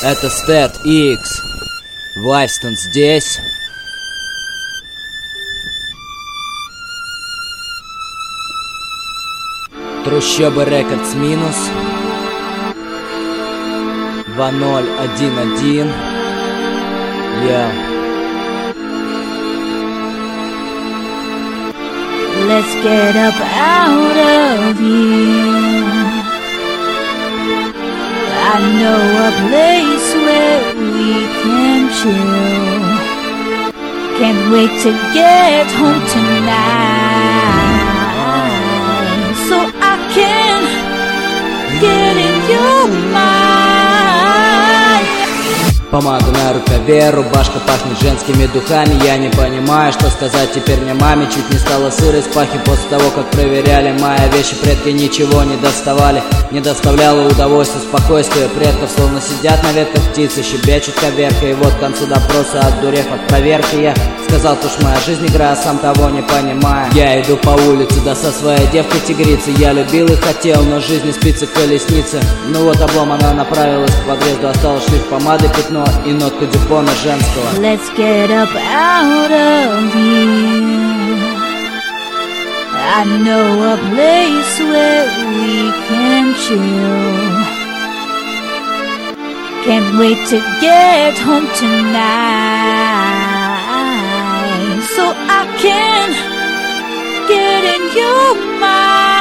Это Stat X. Вайстон здесь. Трущобы Рекордс минус 2011. Yeah. Let's get up out of here. I know a place where we can chill. Can't wait to get home tonight, so I can get in your mind. Помада на рукаве, рубашка пахнет женскими духами. Я не понимаю, что сказать теперь мне маме. Чуть не стала сырой с пахи после того, как проверяли мои вещи. Предки ничего не доставали, не доставляло удовольствия, спокойствия предков. Словно сидят на ветках птицы, щебечут коверка. И вот к концу допроса, отдурев от проверки, я сказал, что ж моя жизнь игра, сам того не понимая. Я иду по улице, да со своей девкой тигрицей. Я любил и хотел, но жизнь спицы колесницы. Ну вот облом, она направилась к подъезду. Осталось лишь помады, пятно и нотку дюпона женского. Let's get up out of here. I know a place where we can chill. Can't wait to get home tonight, so I can get in your mind.